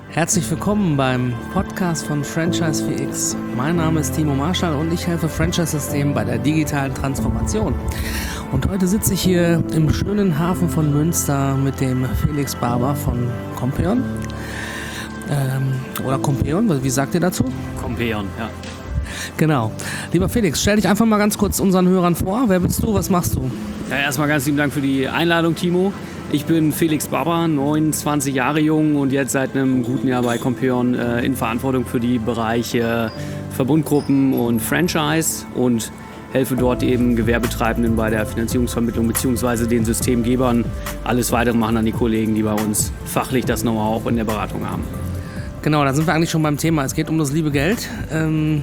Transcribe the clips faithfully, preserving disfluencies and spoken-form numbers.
Herzlich willkommen beim Podcast von Franchise vier X. Mein Name ist Timo Marschall und ich helfe Franchise-Systemen bei der digitalen Transformation. Und heute sitze ich hier im schönen Hafen von Münster mit dem Felix Barber von Compeon. Ähm, oder Compeon, wie sagt ihr dazu? Compeon, ja. Genau. Lieber Felix, stell dich einfach mal ganz kurz unseren Hörern vor. Wer bist du, was machst du? Ja, erstmal ganz lieben Dank für die Einladung, Timo. Ich bin Felix Barber, neunundzwanzig Jahre jung und jetzt seit einem guten Jahr bei Compeon äh, in Verantwortung für die Bereiche Verbundgruppen und Franchise und helfe dort eben Gewerbetreibenden bei der Finanzierungsvermittlung bzw. den Systemgebern. Alles Weitere machen dann die Kollegen, die bei uns fachlich das Know-how auch in der Beratung haben. Genau, da sind wir eigentlich schon beim Thema. Es geht um das liebe Geld. Ähm,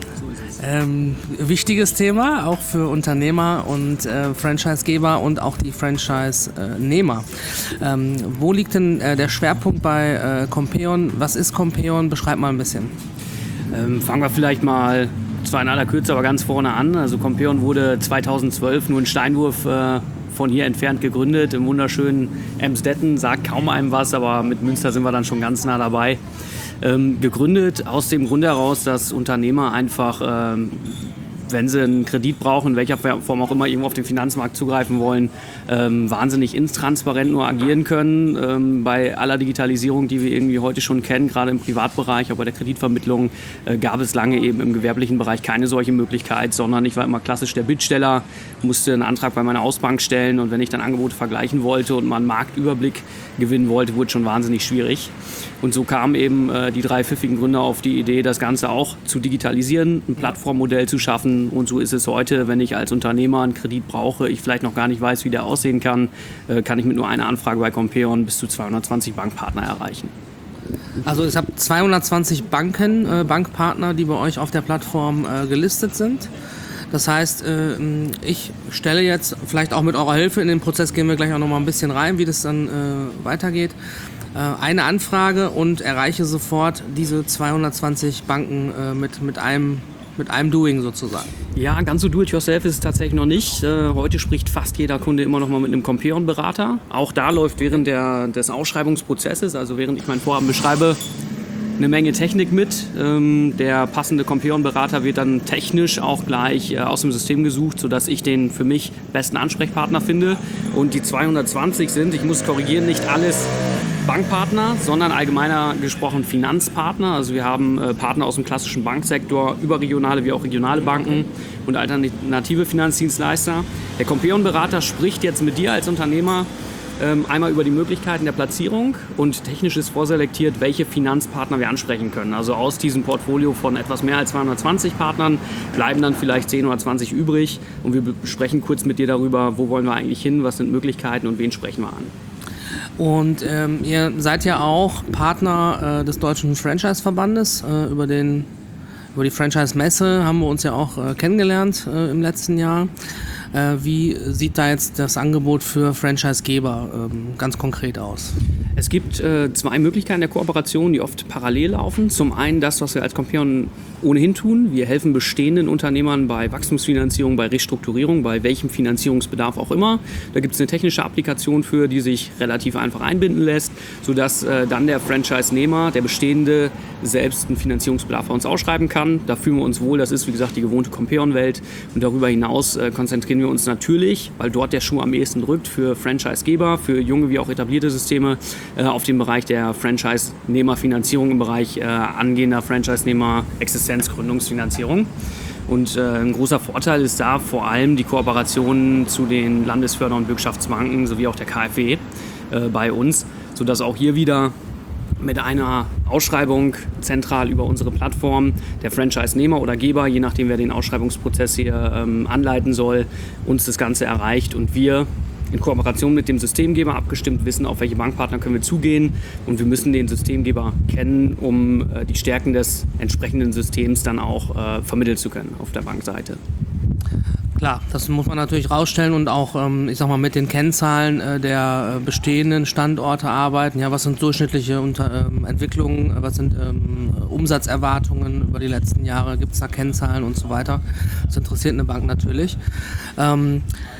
ähm, wichtiges Thema, auch für Unternehmer und äh, Franchisegeber und auch die Franchise-Nehmer. Ähm, wo liegt denn äh, der Schwerpunkt bei äh, Compeon? Was ist Compeon? Beschreib mal ein bisschen. Ähm, fangen wir vielleicht mal, zwar in aller Kürze, aber ganz vorne an. Also Compeon wurde zweitausendzwölf, nur ein Steinwurf äh, von hier entfernt gegründet, im wunderschönen Emsdetten. Sagt kaum einem was, aber mit Münster sind wir dann schon ganz nah dabei. Ähm, gegründet aus dem Grund heraus, dass Unternehmer einfach, ähm, wenn sie einen Kredit brauchen, in welcher Form auch immer, irgendwo auf den Finanzmarkt zugreifen wollen, ähm, wahnsinnig intransparent nur agieren können. Ähm, bei aller Digitalisierung, die wir irgendwie heute schon kennen, gerade im Privatbereich, aber bei der Kreditvermittlung, äh, gab es lange eben im gewerblichen Bereich keine solche Möglichkeit, sondern ich war immer klassisch der Bittsteller, musste einen Antrag bei meiner Hausbank stellen und wenn ich dann Angebote vergleichen wollte und mal einen Marktüberblick gewinnen wollte, wurde es schon wahnsinnig schwierig. Und so kamen eben äh, die drei pfiffigen Gründer auf die Idee, das Ganze auch zu digitalisieren, ein Plattformmodell zu schaffen. Und so ist es heute, wenn ich als Unternehmer einen Kredit brauche, ich vielleicht noch gar nicht weiß, wie der aussehen kann, äh, kann ich mit nur einer Anfrage bei Compeon bis zu zweihundertzwanzig Bankpartner erreichen. Also es habt zweihundertzwanzig Banken, äh, Bankpartner, die bei euch auf der Plattform äh, gelistet sind. Das heißt, äh, ich stelle jetzt, vielleicht auch mit eurer Hilfe, in den Prozess gehen wir gleich auch noch mal ein bisschen rein, wie das dann äh, weitergeht, eine Anfrage und erreiche sofort diese zweihundertzwanzig Banken äh, mit, mit, einem, mit einem Doing sozusagen. Ja, ganz so do-it-yourself ist es tatsächlich noch nicht. Äh, heute spricht fast jeder Kunde immer noch mal mit einem Compeon-Berater. Auch da läuft während der, des Ausschreibungsprozesses, also während ich mein Vorhaben beschreibe, eine Menge Technik mit. Ähm, der passende Compeon-Berater wird dann technisch auch gleich äh, aus dem System gesucht, sodass ich den für mich besten Ansprechpartner finde. Und die zweihundertzwanzig sind, ich muss korrigieren, nicht alles Bankpartner, sondern allgemeiner gesprochen Finanzpartner. Also wir haben äh, Partner aus dem klassischen Banksektor, überregionale wie auch regionale Banken und alternative Finanzdienstleister. Der Compeon-Berater spricht jetzt mit dir als Unternehmer ähm, einmal über die Möglichkeiten der Platzierung und technisch ist vorselektiert, welche Finanzpartner wir ansprechen können. Also aus diesem Portfolio von etwas mehr als zweihundertzwanzig Partnern bleiben dann vielleicht zehn oder zwanzig übrig und wir besprechen kurz mit dir darüber, wo wollen wir eigentlich hin, was sind Möglichkeiten und wen sprechen wir an. Und ähm, ihr seid ja auch Partner äh, des Deutschen Franchise-Verbandes. Äh, über, den, über die Franchise-Messe haben wir uns ja auch äh, kennengelernt äh, im letzten Jahr. Äh, wie sieht da jetzt das Angebot für Franchise-Geber ähm, ganz konkret aus? Es gibt äh, zwei Möglichkeiten der Kooperation, die oft parallel laufen. Zum einen das, was wir als Compeon ohnehin tun. Wir helfen bestehenden Unternehmern bei Wachstumsfinanzierung, bei Restrukturierung, bei welchem Finanzierungsbedarf auch immer. Da gibt es eine technische Applikation für, die sich relativ einfach einbinden lässt, sodass äh, dann der Franchise-Nehmer, der Bestehende, selbst einen Finanzierungsbedarf bei uns ausschreiben kann. Da fühlen wir uns wohl. Das ist, wie gesagt, die gewohnte Compeon-Welt. Und darüber hinaus äh, konzentrieren wir uns natürlich, weil dort der Schuh am ehesten drückt, für Franchise-Geber, für junge wie auch etablierte Systeme, äh, auf dem Bereich der Franchise-Nehmer-Finanzierung, im Bereich äh, angehender Franchise-Nehmer-Existenzgründungsfinanzierung. Und äh, ein großer Vorteil ist da vor allem die Kooperation zu den Landesförder- und Bürgschaftsbanken sowie auch der K f W äh, bei uns, sodass auch hier wieder mit einer Ausschreibung zentral über unsere Plattform der Franchise-Nehmer oder Geber, je nachdem wer den Ausschreibungsprozess hier ähm, anleiten soll, uns das Ganze erreicht und wir in Kooperation mit dem Systemgeber abgestimmt wissen, auf welche Bankpartner können wir zugehen und wir müssen den Systemgeber kennen, um äh, die Stärken des entsprechenden Systems dann auch äh, vermitteln zu können auf der Bankseite. Klar, das muss man natürlich rausstellen und auch, ähm, ich sag mal, mit den Kennzahlen äh, der äh, bestehenden Standorte arbeiten. Ja, was sind durchschnittliche Unter- ähm, Entwicklungen, was sind ähm, Umsatzerwartungen über die letzten Jahre, gibt es da Kennzahlen und so weiter. Das interessiert eine Bank natürlich. Ähm,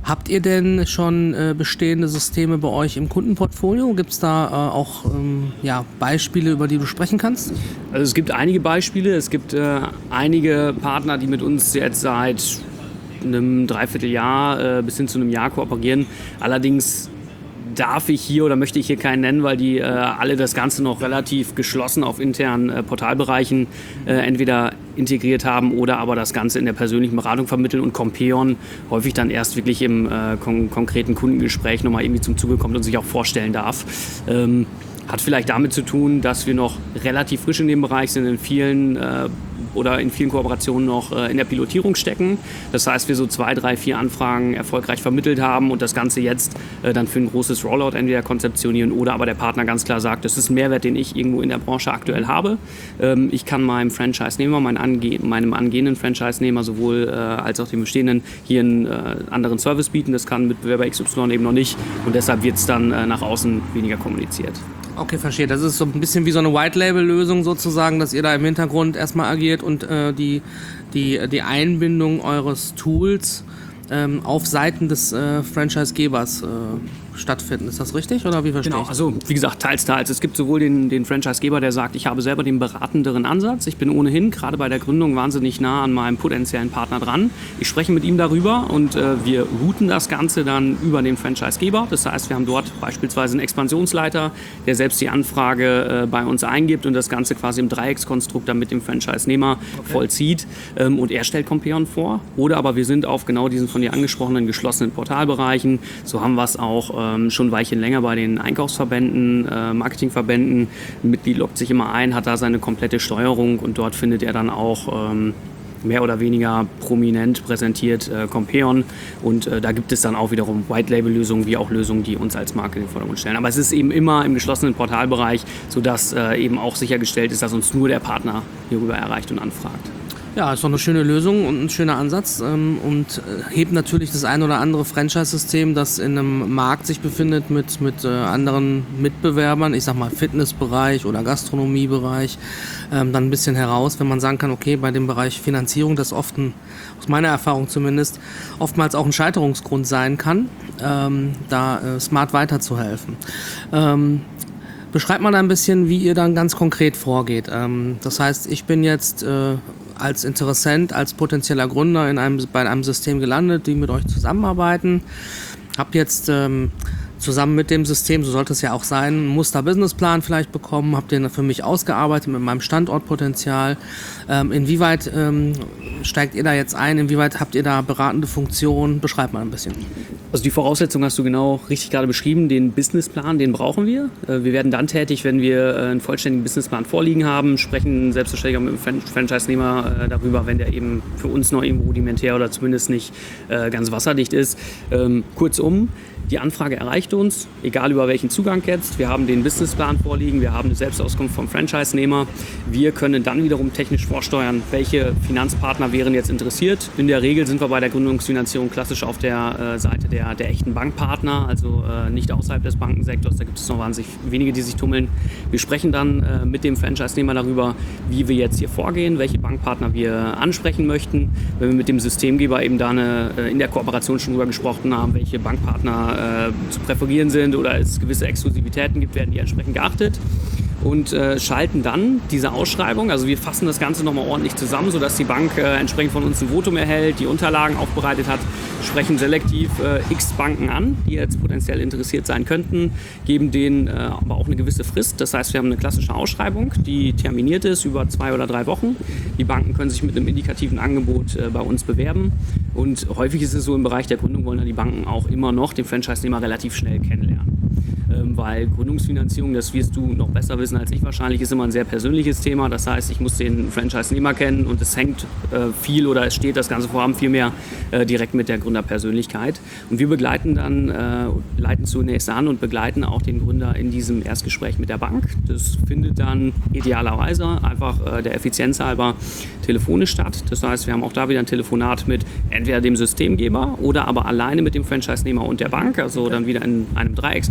Habt ihr denn schon äh, bestehende Systeme bei euch im Kundenportfolio? Gibt es da äh, auch ähm, ja, Beispiele, über die du sprechen kannst? Also es gibt einige Beispiele. Es gibt äh, einige Partner, die mit uns jetzt seit einem Dreivierteljahr äh, bis hin zu einem Jahr kooperieren. Allerdings darf ich hier oder möchte ich hier keinen nennen, weil die äh, alle das Ganze noch relativ geschlossen auf internen äh, Portalbereichen äh, entweder integriert haben oder aber das Ganze in der persönlichen Beratung vermitteln und Compeon häufig dann erst wirklich im äh, kon- konkreten Kundengespräch nochmal irgendwie zum Zuge kommt und sich auch vorstellen darf. Ähm, hat vielleicht damit zu tun, dass wir noch relativ frisch in dem Bereich sind, in vielen äh, oder in vielen Kooperationen noch äh, in der Pilotierung stecken. Das heißt, wir so zwei, drei, vier Anfragen erfolgreich vermittelt haben und das Ganze jetzt äh, dann für ein großes Rollout entweder konzeptionieren oder aber der Partner ganz klar sagt, das ist ein Mehrwert, den ich irgendwo in der Branche aktuell habe. Ähm, ich kann meinem Franchise-Nehmer, mein ange- meinem angehenden Franchise-Nehmer sowohl äh, als auch dem bestehenden hier einen äh, anderen Service bieten. Das kann Mitbewerber X Y eben noch nicht und deshalb wird es dann äh, nach außen weniger kommuniziert. Okay, verstehe. Das ist so ein bisschen wie so eine White-Label-Lösung sozusagen, dass ihr da im Hintergrund erstmal agiert und äh, die, die, die Einbindung eures Tools ähm, auf Seiten des äh, Franchise-Gebers äh, stattfinden. Ist das richtig oder wie verstehe Genau, ich? also wie gesagt, teils, teils. Es gibt sowohl den, den Franchise-Geber, der sagt, ich habe selber den beratenderen Ansatz. Ich bin ohnehin gerade bei der Gründung wahnsinnig nah an meinem potenziellen Partner dran. Ich spreche mit ihm darüber und äh, wir routen das Ganze dann über den Franchise-Geber. Das heißt, wir haben dort beispielsweise einen Expansionsleiter, der selbst die Anfrage äh, bei uns eingibt und das Ganze quasi im Dreieckskonstrukt dann mit dem Franchise-Nehmer okay. vollzieht. Ähm, und er stellt Compeon vor. Oder aber wir sind auf genau diesen von dir angesprochenen geschlossenen Portalbereichen. So haben wir es auch schon ein Weilchen länger bei den Einkaufsverbänden, äh, Marketingverbänden. Ein Mitglied loggt sich immer ein, hat da seine komplette Steuerung und dort findet er dann auch ähm, mehr oder weniger prominent präsentiert äh, Compeon und äh, da gibt es dann auch wiederum White-Label-Lösungen wie auch Lösungen, die uns als Marke in den Vordergrund stellen. Aber es ist eben immer im geschlossenen Portalbereich, sodass äh, eben auch sichergestellt ist, dass uns nur der Partner hierüber erreicht und anfragt. Ja, ist doch eine schöne Lösung und ein schöner Ansatz ähm, und äh, hebt natürlich das ein oder andere Franchise-System, das in einem Markt sich befindet mit, mit äh, anderen Mitbewerbern, ich sag mal Fitnessbereich oder Gastronomiebereich, ähm, dann ein bisschen heraus, wenn man sagen kann, okay, bei dem Bereich Finanzierung, das oft, ein, aus meiner Erfahrung zumindest, oftmals auch ein Scheiterungsgrund sein kann, ähm, da äh, smart weiterzuhelfen. Ähm, Beschreibt mal ein bisschen, wie ihr dann ganz konkret vorgeht. Ähm, das heißt, ich bin jetzt äh, als Interessent, als potenzieller Gründer in einem, bei einem System gelandet, die mit euch zusammenarbeiten. Hab jetzt ähm, zusammen mit dem System, so sollte es ja auch sein, einen Muster-Businessplan vielleicht bekommen, habe den für mich ausgearbeitet mit meinem Standortpotenzial. Ähm, inwieweit ähm, steigt ihr da jetzt ein? Inwieweit habt ihr da beratende Funktionen? Beschreibt mal ein bisschen. Also die Voraussetzung hast du genau richtig gerade beschrieben. Den Businessplan, den brauchen wir. Wir werden dann tätig, wenn wir einen vollständigen Businessplan vorliegen haben, sprechen selbstverständlich auch mit dem Franchise-Nehmer darüber, wenn der eben für uns noch irgendwo rudimentär oder zumindest nicht ganz wasserdicht ist. Kurzum, die Anfrage erreicht uns, egal über welchen Zugang jetzt. Wir haben den Businessplan vorliegen, wir haben eine Selbstauskunft vom Franchise-Nehmer. Wir können dann wiederum technisch vorsteuern, welche Finanzpartner wären jetzt interessiert. In der Regel sind wir bei der Gründungsfinanzierung klassisch auf der äh, Seite der, der echten Bankpartner, also äh, nicht außerhalb des Bankensektors. Da gibt es noch wahnsinnig wenige, die sich tummeln. Wir sprechen dann äh, mit dem Franchise-Nehmer darüber, wie wir jetzt hier vorgehen, welche Bankpartner wir ansprechen möchten. Wenn wir mit dem Systemgeber eben da eine, äh, in der Kooperation schon drüber gesprochen haben, welche Bankpartner zu präferieren sind oder es gewisse Exklusivitäten gibt, werden die entsprechend geachtet und äh, schalten dann diese Ausschreibung, also wir fassen das Ganze nochmal ordentlich zusammen, sodass die Bank äh, entsprechend von uns ein Votum erhält, die Unterlagen aufbereitet hat, sprechen selektiv äh, x Banken an, die jetzt potenziell interessiert sein könnten, geben denen äh, aber auch eine gewisse Frist. Das heißt, wir haben eine klassische Ausschreibung, die terminiert ist über zwei oder drei Wochen. Die Banken können sich mit einem indikativen Angebot äh, bei uns bewerben und häufig ist es so, im Bereich der Gründung wollen dann die Banken auch immer noch den Franchise-Nehmer relativ schnell kennenlernen. Ähm, weil Gründungsfinanzierung, das wirst du noch besser wissen als ich wahrscheinlich, ist immer ein sehr persönliches Thema. Das heißt, ich muss den Franchise-Nehmer kennen und es hängt äh, viel oder es steht das ganze Vorhaben viel mehr äh, direkt mit der Gründerpersönlichkeit. Und wir begleiten dann, äh, leiten zunächst an und begleiten auch den Gründer in diesem Erstgespräch mit der Bank. Das findet dann idealerweise einfach äh, der Effizienz halber telefonisch statt. Das heißt, wir haben auch da wieder ein Telefonat mit entweder dem Systemgeber oder aber alleine mit dem Franchise-Nehmer und der Bank, also dann wieder in einem Dreieckskonstrukt.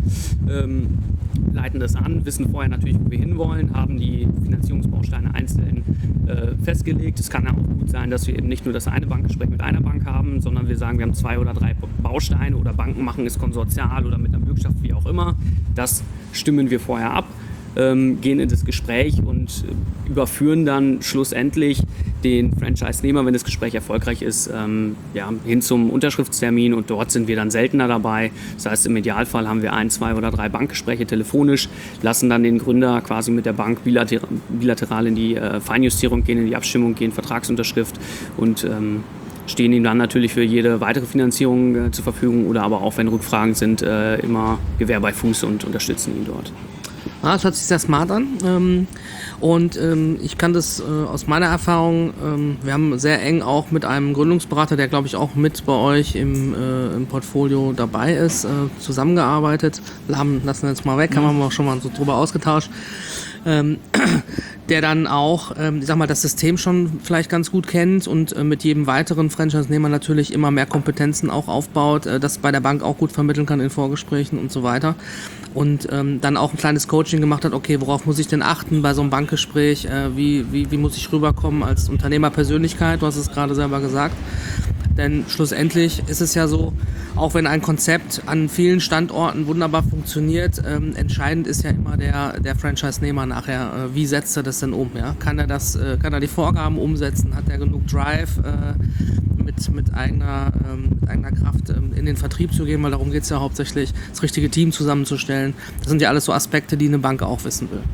ähm, leiten das an, wissen vorher natürlich, wo wir hinwollen, haben die Finanzierungsbausteine einzeln äh, festgelegt. Es kann ja auch gut sein, dass wir eben nicht nur das eine Bankgespräch mit einer Bank haben, sondern wir sagen, wir haben zwei oder drei Bausteine oder Banken machen es konsortial oder mit einer Bürgschaft, wie auch immer. Das stimmen wir vorher ab, ähm, gehen in das Gespräch und überführen dann schlussendlich den Franchise-Nehmer, wenn das Gespräch erfolgreich ist, ähm, ja, hin zum Unterschriftstermin, und dort sind wir dann seltener dabei. Das heißt, im Idealfall haben wir ein, zwei oder drei Bankgespräche telefonisch, lassen dann den Gründer quasi mit der Bank bilater- bilateral in die äh, Feinjustierung gehen, in die Abstimmung gehen, Vertragsunterschrift, und ähm, stehen ihm dann natürlich für jede weitere Finanzierung äh, zur Verfügung, oder aber auch, wenn Rückfragen sind, äh, immer Gewehr bei Fuß und unterstützen ihn dort. Ah, das hört sich sehr smart an. Ähm, und ähm, ich kann das äh, aus meiner Erfahrung, ähm, wir haben sehr eng auch mit einem Gründungsberater, der glaube ich auch mit bei euch im, äh, im Portfolio dabei ist, äh, zusammengearbeitet. Lassen wir jetzt mal weg, haben wir auch schon mal so drüber ausgetauscht. Ähm, der dann auch, ähm, ich sag mal, das System schon vielleicht ganz gut kennt und äh, mit jedem weiteren Franchise-Nehmer natürlich immer mehr Kompetenzen auch aufbaut, äh, das bei der Bank auch gut vermitteln kann in Vorgesprächen und so weiter. Und ähm, dann auch ein kleines Coaching gemacht hat, okay, worauf muss ich denn achten bei so einem Bankgespräch, äh, wie, wie, wie muss ich rüberkommen als Unternehmerpersönlichkeit, du hast es gerade selber gesagt. Denn schlussendlich ist es ja so, auch wenn ein Konzept an vielen Standorten wunderbar funktioniert, ähm, entscheidend ist ja immer der, der Franchise-Nehmer nachher, äh, wie setzt er das denn um? Ja? Kann er das, äh, kann er die Vorgaben umsetzen? Hat er genug Drive, äh, mit, mit, eigener, ähm, mit eigener Kraft ähm, in den Vertrieb zu gehen? Weil darum geht es ja hauptsächlich, das richtige Team zusammenzustellen. Das sind ja alles so Aspekte, die eine Bank auch wissen will.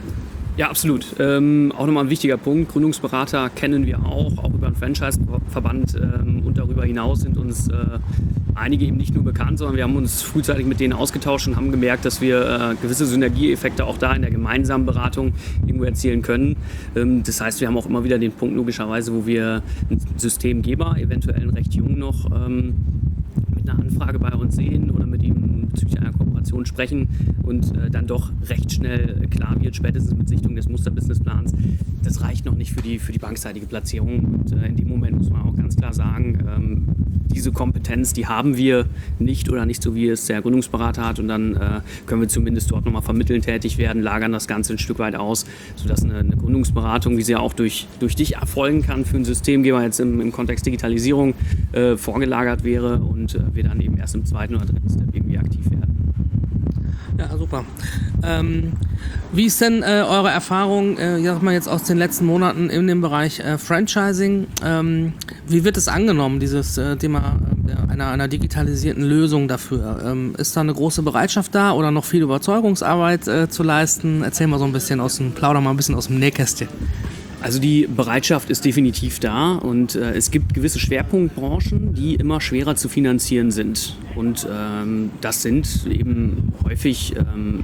Ja, absolut. Ähm, auch nochmal ein wichtiger Punkt. Gründungsberater kennen wir auch, auch über den Franchise-Verband, ähm, und darüber hinaus sind uns äh, einige eben nicht nur bekannt, sondern wir haben uns frühzeitig mit denen ausgetauscht und haben gemerkt, dass wir äh, gewisse Synergieeffekte auch da in der gemeinsamen Beratung irgendwo erzielen können. Ähm, das heißt, wir haben auch immer wieder den Punkt logischerweise, wo wir einen Systemgeber, eventuell einen recht jung noch, ähm, mit einer Anfrage bei uns sehen oder mit ihm bezüglich einer Kooperation sprechen und äh, dann doch recht schnell klar wird, spätestens mit Sichtung des Musterbusinessplans, das reicht noch nicht für die, für die bankseitige Platzierung. Und äh, in dem Moment muss man auch ganz klar sagen, ähm, diese Kompetenz, die haben wir nicht oder nicht so, wie es der Gründungsberater hat, und dann äh, können wir zumindest dort nochmal vermitteln tätig werden, lagern das Ganze ein Stück weit aus, sodass eine, eine Gründungsberatung, wie sie ja auch durch, durch dich erfolgen kann, für einen Systemgeber jetzt im, im Kontext Digitalisierung äh, vorgelagert wäre und äh, wir dann eben erst im zweiten oder dritten Step irgendwie aktiv werden. Ja, super. Ähm, wie ist denn äh, eure Erfahrung, äh, ich sag mal jetzt aus den letzten Monaten in dem Bereich äh, Franchising? Ähm, wie wird es angenommen, dieses äh, Thema äh, einer, einer digitalisierten Lösung dafür? Ähm, ist da eine große Bereitschaft da oder noch viel Überzeugungsarbeit äh, zu leisten? Erzähl mal so ein bisschen aus dem, plauder mal ein bisschen aus dem Nähkästchen. Also die Bereitschaft ist definitiv da, und äh, es gibt gewisse Schwerpunktbranchen, die immer schwerer zu finanzieren sind. Und ähm, das sind eben häufig ähm,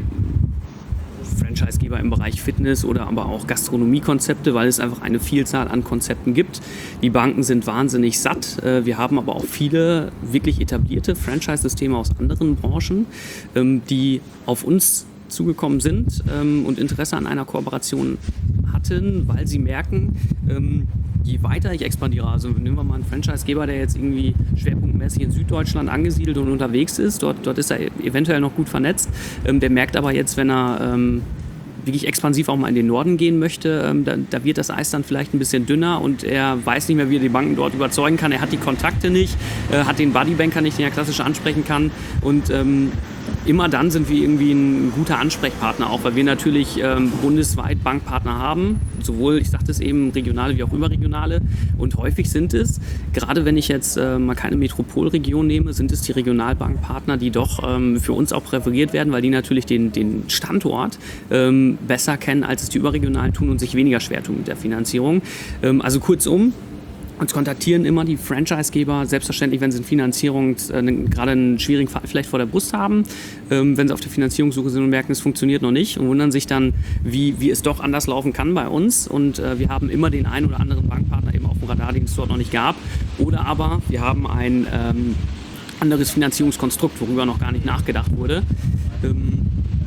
Franchisegeber im Bereich Fitness oder aber auch Gastronomiekonzepte, weil es einfach eine Vielzahl an Konzepten gibt. Die Banken sind wahnsinnig satt. Äh, wir haben aber auch viele wirklich etablierte Franchise-Systeme aus anderen Branchen, ähm, die auf uns zugekommen sind ähm, und Interesse an einer Kooperation hatten, weil sie merken, ähm, je weiter ich expandiere, also nehmen wir mal einen Franchisegeber, der jetzt irgendwie schwerpunktmäßig in Süddeutschland angesiedelt und unterwegs ist, dort, dort ist er eventuell noch gut vernetzt, ähm, der merkt aber jetzt, wenn er ähm, wirklich expansiv auch mal in den Norden gehen möchte, ähm, da, da wird das Eis dann vielleicht ein bisschen dünner und er weiß nicht mehr, wie er die Banken dort überzeugen kann. Er hat die Kontakte nicht, äh, hat den Buddybanker nicht, den er klassisch ansprechen kann, und ähm, immer dann sind wir irgendwie ein guter Ansprechpartner auch, weil wir natürlich ähm, bundesweit Bankpartner haben, sowohl, ich sagte es eben, regionale wie auch überregionale, und häufig sind es, gerade wenn ich jetzt äh, mal keine Metropolregion nehme, sind es die Regionalbankpartner, die doch ähm, für uns auch präferiert werden, weil die natürlich den, den Standort ähm, besser kennen, als es die überregionalen tun und sich weniger schwer tun mit der Finanzierung. Ähm, also kurzum, uns kontaktieren immer die Franchisegeber, selbstverständlich, wenn sie eine Finanzierung, äh, gerade einen schwierigen Fall vielleicht vor der Brust haben, ähm, wenn sie auf der Finanzierungssuche sind und merken, es funktioniert noch nicht, und wundern sich dann, wie, wie es doch anders laufen kann bei uns. Und äh, wir haben immer den einen oder anderen Bankpartner eben auf dem Radar, den es dort noch nicht gab. Oder aber wir haben ein ähm, anderes Finanzierungskonstrukt, worüber noch gar nicht nachgedacht wurde. Ähm,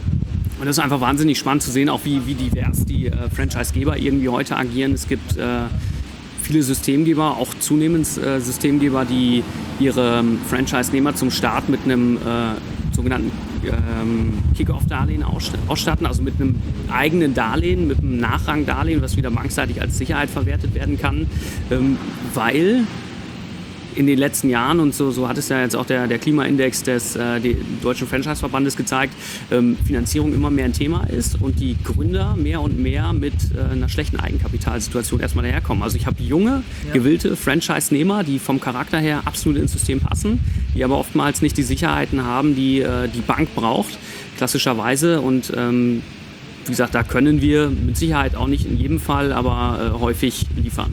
Und das ist einfach wahnsinnig spannend zu sehen, auch wie, wie divers die äh, Franchisegeber irgendwie heute agieren. Es gibt äh, viele Systemgeber, auch zunehmend äh, Systemgeber, die ihre ähm, Franchise-Nehmer zum Start mit einem äh, sogenannten ähm, Kick-Off-Darlehen ausstatten, also mit einem eigenen Darlehen, mit einem Nachrangdarlehen, was wieder bankseitig als Sicherheit verwertet werden kann, ähm, weil in den letzten Jahren, und so, so hat es ja jetzt auch der, der Klimaindex des äh, Deutschen Franchise-Verbandes gezeigt, ähm, Finanzierung immer mehr ein Thema ist und die Gründer mehr und mehr mit äh, einer schlechten Eigenkapitalsituation erstmal daherkommen. Also ich habe junge, ja. gewillte Franchise-Nehmer, die vom Charakter her absolut ins System passen, die aber oftmals nicht die Sicherheiten haben, die äh, die Bank braucht, klassischerweise. Und ähm, wie gesagt, da können wir mit Sicherheit auch nicht in jedem Fall, aber äh, häufig liefern.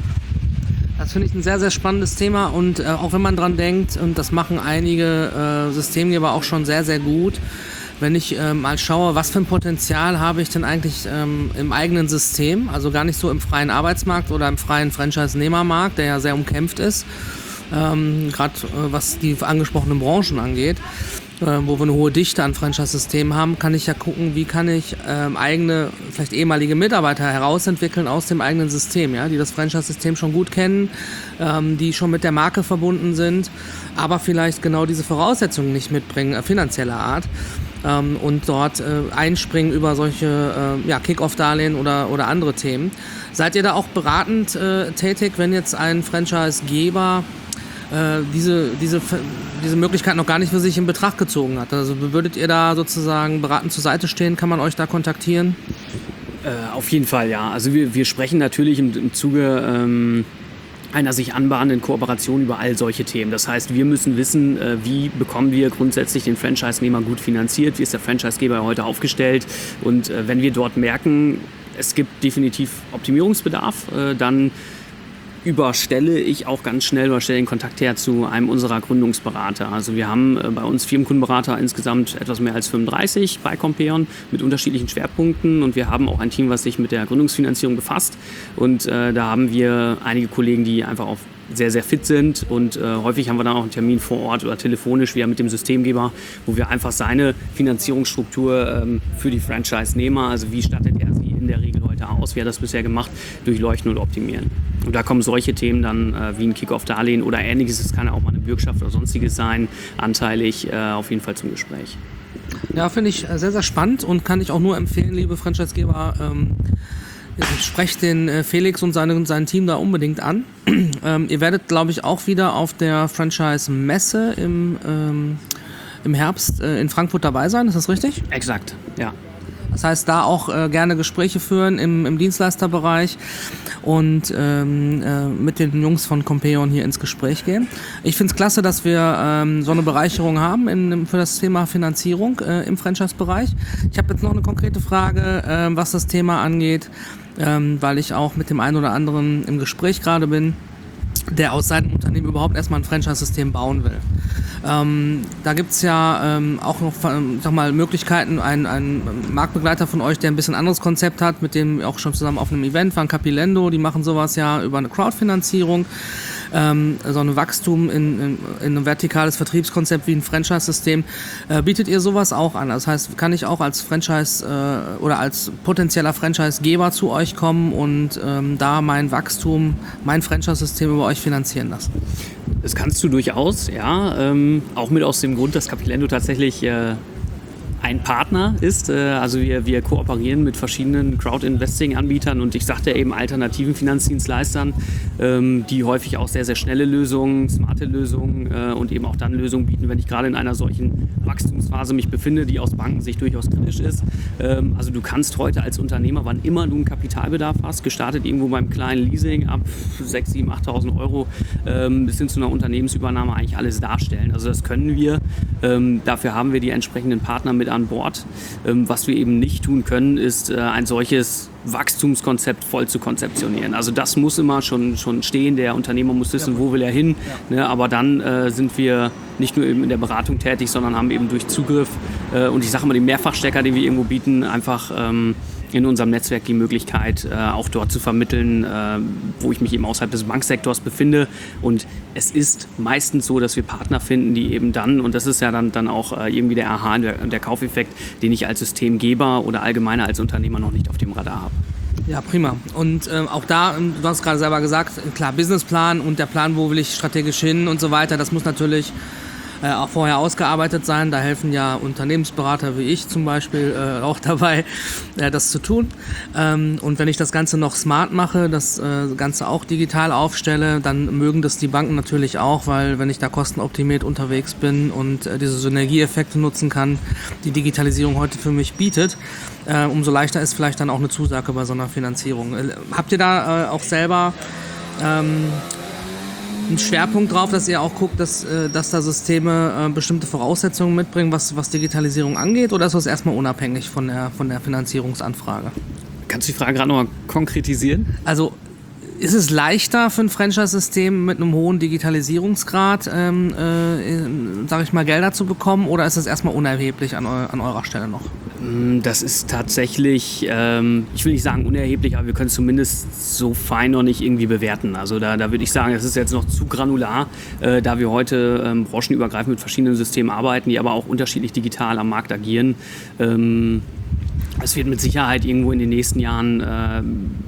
Das finde ich ein sehr, sehr spannendes Thema und äh, auch wenn man dran denkt, und das machen einige äh, Systemgeber auch schon sehr, sehr gut, wenn ich äh, mal schaue, was für ein Potenzial habe ich denn eigentlich ähm, im eigenen System, also gar nicht so im freien Arbeitsmarkt oder im freien Franchise-Nehmermarkt, der ja sehr umkämpft ist, ähm, gerade äh, was die angesprochenen Branchen angeht, äh, wo wir eine hohe Dichte an Franchise-Systemen haben, kann ich ja gucken, wie kann ich ähm, eigene, vielleicht ehemalige Mitarbeiter herausentwickeln aus dem eigenen System, ja, die das Franchise-System schon gut kennen, ähm, die schon mit der Marke verbunden sind, aber vielleicht genau diese Voraussetzungen nicht mitbringen, äh, finanzieller Art, ähm, und dort äh, einspringen über solche äh, ja, Kick-Off-Darlehen oder, oder andere Themen. Seid ihr da auch beratend äh, tätig, wenn jetzt ein Franchise-Geber äh, diese, diese, diese Möglichkeit noch gar nicht für sich in Betracht gezogen hat? Also würdet ihr da sozusagen beratend zur Seite stehen? Kann man euch da kontaktieren? Äh, auf jeden Fall, ja. Also wir, wir sprechen natürlich im, im Zuge ähm, einer sich anbahnenden Kooperation über all solche Themen. Das heißt, wir müssen wissen, äh, wie bekommen wir grundsätzlich den Franchise-Nehmer gut finanziert, wie ist der Franchise-Geber heute aufgestellt, und äh, wenn wir dort merken, es gibt definitiv Optimierungsbedarf, äh, dann überstelle ich auch ganz schnell oder stelle den Kontakt her zu einem unserer Gründungsberater. Also wir haben äh, bei uns Firmenkundenberater insgesamt etwas mehr als fünfunddreißig bei Compeon mit unterschiedlichen Schwerpunkten, und wir haben auch ein Team, was sich mit der Gründungsfinanzierung befasst, und äh, da haben wir einige Kollegen, die einfach auch sehr, sehr fit sind, und äh, häufig haben wir dann auch einen Termin vor Ort oder telefonisch wieder mit dem Systemgeber, wo wir einfach seine Finanzierungsstruktur ähm, für die Franchise-Nehmer, also wie stattet er sie in der Regel heute aus, wie hat er das bisher gemacht, durchleuchten und optimieren. Und da kommen solche Themen dann äh, wie ein Kick-Off-Darlehen oder ähnliches, es kann ja auch mal eine Bürgschaft oder sonstiges sein, anteilig äh, auf jeden Fall zum Gespräch. Ja, finde ich sehr, sehr spannend und kann ich auch nur empfehlen, liebe Franchise-Geber, ähm, sprecht den äh, Felix und seine, sein Team da unbedingt an. ähm, ihr werdet, glaube ich, auch wieder auf der Franchise-Messe im, ähm, im Herbst äh, in Frankfurt dabei sein, ist das richtig? Exakt, ja. Das heißt, da auch äh, gerne Gespräche führen im, im Dienstleisterbereich und ähm, äh, mit den Jungs von Compeon hier ins Gespräch gehen. Ich finde es klasse, dass wir ähm, so eine Bereicherung haben in, für das Thema Finanzierung äh, im Franchise-Bereich. Ich habe jetzt noch eine konkrete Frage, äh, was das Thema angeht, ähm, weil ich auch mit dem einen oder anderen im Gespräch gerade bin, der aus seinem Unternehmen überhaupt erstmal ein Franchise-System bauen will. Ähm, da gibt es ja ähm, auch noch, sag mal, Möglichkeiten, ein, ein Marktbegleiter von euch, der ein bisschen anderes Konzept hat, mit dem wir auch schon zusammen auf einem Event waren, Capilendo, die machen sowas ja über eine Crowdfinanzierung, ähm, so ein Wachstum in, in, in ein vertikales Vertriebskonzept wie ein Franchise-System. Äh, bietet ihr sowas auch an? Das heißt, kann ich auch als Franchise äh, oder als potenzieller Franchise-Geber zu euch kommen und ähm, da mein Wachstum, mein Franchise-System über euch finanzieren lassen? Das kannst du durchaus, ja. Ähm, auch mit aus dem Grund, dass Capilendo tatsächlich äh, ein Partner ist. Äh, also wir, wir kooperieren mit verschiedenen Crowd-Investing-Anbietern und ich sagte eben alternativen Finanzdienstleistern, ähm, die häufig auch sehr, sehr schnelle Lösungen, smarte Lösungen äh, und eben auch dann Lösungen bieten, wenn ich gerade in einer solchen Wachstumsphase mich befinde, die aus Bankensicht durchaus kritisch ist. Ähm, also du kannst heute als Unternehmer, wann immer du einen Kapitalbedarf hast, gestartet irgendwo beim kleinen Leasing ab sechstausend, siebentausend, achttausend Euro ähm, bis hin zu einer Unternehmensübernahme eigentlich alles darstellen. Also das können wir. Ähm, dafür haben wir die entsprechenden Partner mit an Bord. Ähm, was wir eben nicht tun können, ist äh, ein solches Wachstumskonzept voll zu konzeptionieren. Also das muss immer schon, schon stehen. Der Unternehmer muss wissen, ja, wo will er hin. Ja. Ne, aber dann äh, sind wir nicht nur eben in der Beratung tätig, sondern haben eben durch Zugriff äh, und ich sage mal den Mehrfachstecker, den wir irgendwo bieten, einfach ähm, in unserem Netzwerk die Möglichkeit, äh, auch dort zu vermitteln, äh, wo ich mich eben außerhalb des Banksektors befinde. Und es ist meistens so, dass wir Partner finden, die eben dann, und das ist ja dann, dann auch äh, irgendwie der Aha, der, der Kaufeffekt, den ich als Systemgeber oder allgemeiner als Unternehmer noch nicht auf dem Radar habe. Ja, prima. Und äh, auch da, du hast gerade selber gesagt, klar, Businessplan und der Plan, wo will ich strategisch hin und so weiter, das muss natürlich äh, auch vorher ausgearbeitet sein. Da helfen ja Unternehmensberater wie ich zum Beispiel äh, auch dabei, äh, das zu tun. Ähm, und wenn ich das Ganze noch smart mache, das äh, Ganze auch digital aufstelle, dann mögen das die Banken natürlich auch, weil wenn ich da kostenoptimiert unterwegs bin und äh, diese Synergieeffekte nutzen kann, die Digitalisierung heute für mich bietet, äh, umso leichter ist vielleicht dann auch eine Zusage bei so einer Finanzierung. Äh, habt ihr da äh, auch selber ähm, einen Schwerpunkt drauf, dass ihr auch guckt, dass, äh, dass da Systeme äh, bestimmte Voraussetzungen mitbringen, was, was Digitalisierung angeht, oder ist das erstmal unabhängig von der, von der Finanzierungsanfrage? Kannst du die Frage gerade nochmal konkretisieren? Also ist es leichter für ein Franchise-System mit einem hohen Digitalisierungsgrad, ähm, äh, sage ich mal, Gelder zu bekommen, oder ist es erstmal unerheblich an, eu- an eurer Stelle noch? Das ist tatsächlich, ähm, ich will nicht sagen unerheblich, aber wir können es zumindest so fein noch nicht irgendwie bewerten. Also da, da würde ich sagen, das ist jetzt noch zu granular, äh, da wir heute ähm, branchenübergreifend mit verschiedenen Systemen arbeiten, die aber auch unterschiedlich digital am Markt agieren. Ähm, es wird mit Sicherheit irgendwo in den nächsten Jahren äh,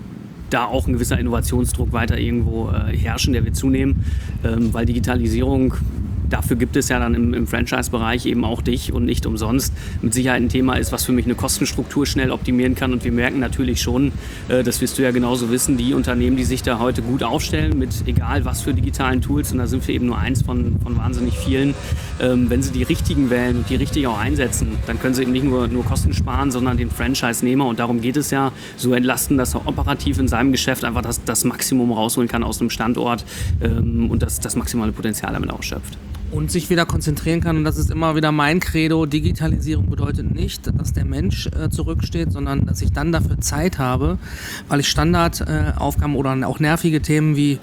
da auch ein gewisser Innovationsdruck weiter irgendwo äh, herrschen, der wird zunehmen, ähm, weil Digitalisierung, dafür gibt es ja dann im, im Franchise-Bereich eben auch dich und nicht umsonst mit Sicherheit ein Thema ist, was für mich eine Kostenstruktur schnell optimieren kann. Und wir merken natürlich schon, äh, das wirst du ja genauso wissen, die Unternehmen, die sich da heute gut aufstellen mit egal was für digitalen Tools, und da sind wir eben nur eins von, von wahnsinnig vielen, ähm, wenn sie die richtigen wählen und die richtig auch einsetzen, dann können sie eben nicht nur, nur Kosten sparen, sondern den Franchise-Nehmer, und darum geht es ja, so entlasten, dass er operativ in seinem Geschäft einfach das, das Maximum rausholen kann aus einem Standort ähm, und das, das maximale Potenzial damit ausschöpft. Und sich wieder konzentrieren kann, und das ist immer wieder mein Credo, Digitalisierung bedeutet nicht, dass der Mensch äh, zurücksteht, sondern dass ich dann dafür Zeit habe, weil ich Standardaufgaben äh, oder auch nervige Themen wie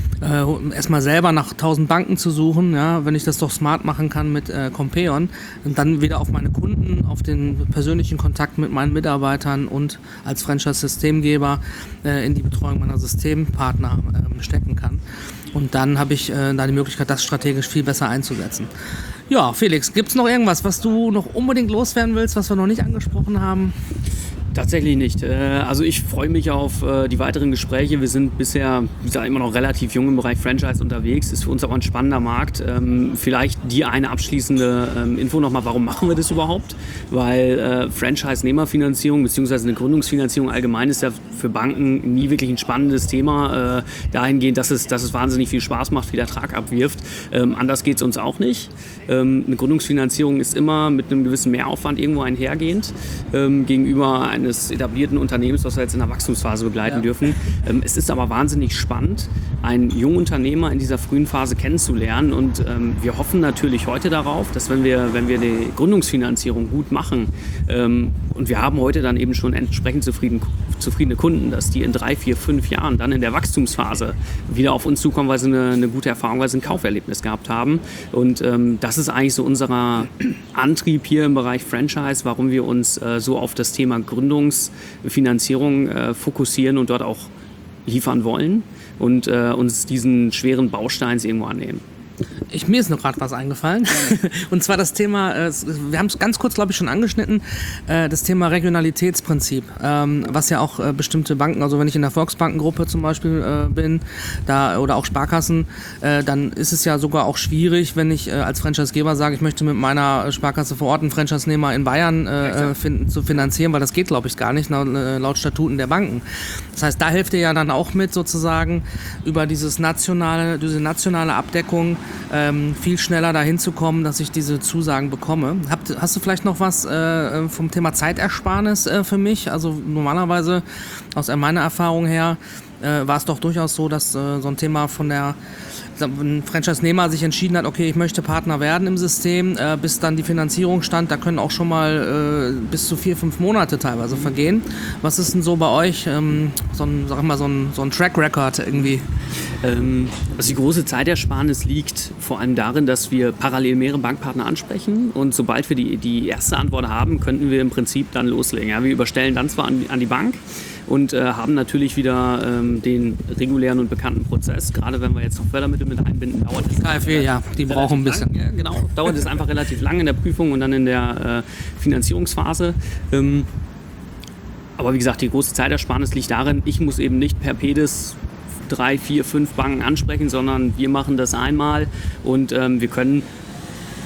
äh, erstmal selber nach tausend Banken zu suchen, ja, wenn ich das doch smart machen kann mit äh, Compeon, und dann wieder auf meine Kunden, auf den persönlichen Kontakt mit meinen Mitarbeitern und als Franchise-Systemgeber äh, in die Betreuung meiner Systempartner äh, stecken kann. Und dann habe ich äh, da die Möglichkeit, das strategisch viel besser einzusetzen. Ja, Felix, gibt es noch irgendwas, was du noch unbedingt loswerden willst, was wir noch nicht angesprochen haben? Tatsächlich nicht. Also ich freue mich auf die weiteren Gespräche. Wir sind bisher, wie gesagt, immer noch relativ jung im Bereich Franchise unterwegs. Ist für uns aber ein spannender Markt. Vielleicht die eine abschließende Info nochmal, warum machen wir das überhaupt? Weil Franchise-Nehmerfinanzierung bzw. eine Gründungsfinanzierung allgemein ist ja für Banken nie wirklich ein spannendes Thema. Dahingehend, dass es, dass es wahnsinnig viel Spaß macht, viel Ertrag abwirft. Anders geht es uns auch nicht. Eine Gründungsfinanzierung ist immer mit einem gewissen Mehraufwand irgendwo einhergehend gegenüber einem eines etablierten Unternehmens, das wir jetzt in der Wachstumsphase begleiten ja. dürfen. Ähm, es ist aber wahnsinnig spannend, einen jungen Unternehmer in dieser frühen Phase kennenzulernen, und ähm, wir hoffen natürlich heute darauf, dass wenn wir, wenn wir die Gründungsfinanzierung gut machen, ähm, und wir haben heute dann eben schon entsprechend zufrieden, zufriedene Kunden, dass die in drei, vier, fünf Jahren dann in der Wachstumsphase wieder auf uns zukommen, weil sie eine, eine gute Erfahrung, weil sie ein Kauferlebnis gehabt haben. Und ähm, das ist eigentlich so unser Antrieb hier im Bereich Franchise, warum wir uns äh, so auf das Thema Gründungsfinanzierung äh, fokussieren und dort auch liefern wollen und äh, uns diesen schweren Bausteins irgendwo annehmen. Ich, mir ist noch gerade was eingefallen. Und zwar das Thema, äh, wir haben es ganz kurz, glaube ich, schon angeschnitten, äh, das Thema Regionalitätsprinzip, ähm, was ja auch äh, bestimmte Banken, also wenn ich in der Volksbankengruppe zum Beispiel äh, bin, da, oder auch Sparkassen, äh, dann ist es ja sogar auch schwierig, wenn ich äh, als Franchisegeber sage, ich möchte mit meiner Sparkasse vor Ort einen Franchise-Nehmer in Bayern äh, finden, zu finanzieren, weil das geht, glaube ich, gar nicht, laut, laut Statuten der Banken. Das heißt, da helft ihr ja dann auch mit, sozusagen über dieses nationale, diese nationale Abdeckung ähm, viel schneller dahin zu kommen, dass ich diese Zusagen bekomme. Habt, hast du vielleicht noch was äh, vom Thema Zeitersparnis äh, für mich? Also normalerweise, aus meiner Erfahrung her, äh, war es doch durchaus so, dass äh, so ein Thema von der ein Franchise-Nehmer sich entschieden hat, okay, ich möchte Partner werden im System, äh, bis dann die Finanzierung stand, da können auch schon mal äh, bis zu vier, fünf Monate teilweise vergehen. Was ist denn so bei euch, ähm, so ein, sag mal, so ein, so ein Track-Record irgendwie? Ähm, also die große Zeitersparnis liegt vor allem darin, dass wir parallel mehrere Bankpartner ansprechen, und sobald wir die, die erste Antwort haben, könnten wir im Prinzip dann loslegen. Ja, wir überstellen dann zwar an, an die Bank und äh, haben natürlich wieder ähm, den regulären und bekannten Prozess. Gerade wenn wir jetzt noch Fördermittel mit einbinden, dauert es K F W, ja, die brauchen ein bisschen. Lang, ja, genau, dauert es einfach relativ lang in der Prüfung und dann in der äh, Finanzierungsphase. Ähm, aber wie gesagt, die große Zeitersparnis liegt darin, ich muss eben nicht per Pedis drei, vier, fünf Banken ansprechen, sondern wir machen das einmal, und ähm, wir können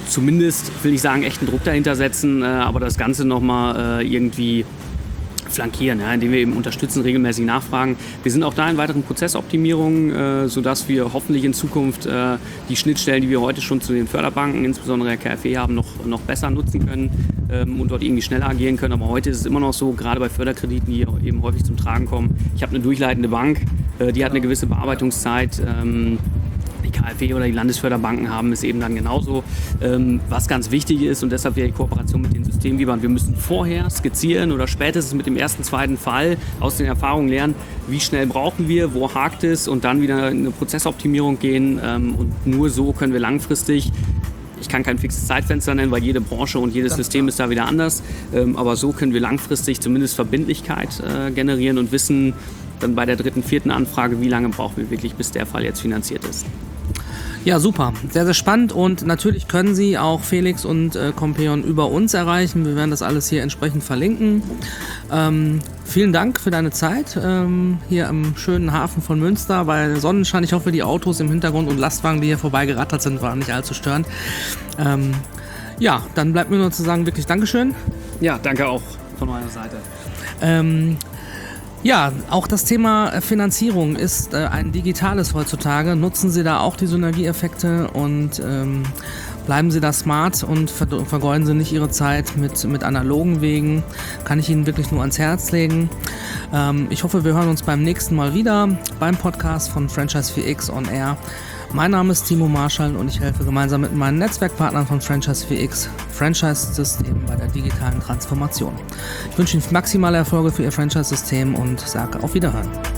zumindest, will ich sagen, echten Druck dahinter setzen, äh, aber das Ganze nochmal äh, irgendwie flankieren, ja, indem wir eben unterstützen, regelmäßig nachfragen. Wir sind auch da in weiteren Prozessoptimierungen, äh, sodass wir hoffentlich in Zukunft äh, die Schnittstellen, die wir heute schon zu den Förderbanken, insbesondere der K f W haben, noch, noch besser nutzen können ähm, und dort irgendwie schneller agieren können. Aber heute ist es immer noch so, gerade bei Förderkrediten, die eben häufig zum Tragen kommen, ich habe eine durchleitende Bank, äh, die hat eine gewisse Bearbeitungszeit. Ähm, Die K f W oder die Landesförderbanken haben es eben dann genauso. Ähm, was ganz wichtig ist, und deshalb wäre die Kooperation mit den Systemgebern, wir müssen vorher skizzieren oder spätestens mit dem ersten, zweiten Fall aus den Erfahrungen lernen, wie schnell brauchen wir, wo hakt es, und dann wieder in eine Prozessoptimierung gehen. Ähm, und nur so können wir langfristig, ich kann kein fixes Zeitfenster nennen, weil jede Branche und jedes System ist da wieder anders, ähm, aber so können wir langfristig zumindest Verbindlichkeit äh, generieren und wissen dann bei der dritten, vierten Anfrage, wie lange brauchen wir wirklich, bis der Fall jetzt finanziert ist. Ja, super. Sehr, sehr spannend, und natürlich können Sie auch Felix und äh, Compeon über uns erreichen. Wir werden das alles hier entsprechend verlinken. Ähm, vielen Dank für deine Zeit ähm, hier am schönen Hafen von Münster bei Sonnenschein. Ich hoffe, die Autos im Hintergrund und Lastwagen, die hier vorbeigerattert sind, waren nicht allzu störend. Ähm, ja, dann bleibt mir nur zu sagen, wirklich Dankeschön. Ja, danke auch von meiner Seite. Ähm, Ja, auch das Thema Finanzierung ist äh, ein digitales heutzutage. Nutzen Sie da auch die Synergieeffekte und ähm, bleiben Sie da smart und ver- vergeuden Sie nicht Ihre Zeit mit, mit analogen Wegen. Kann ich Ihnen wirklich nur ans Herz legen. Ähm, ich hoffe, wir hören uns beim nächsten Mal wieder beim Podcast von Franchise vier X on Air. Mein Name ist Timo Marschall und ich helfe gemeinsam mit meinen Netzwerkpartnern von Franchise vier X Franchise-Systemen bei der digitalen Transformation. Ich wünsche Ihnen maximale Erfolge für Ihr Franchise-System und sage auf Wiederhören.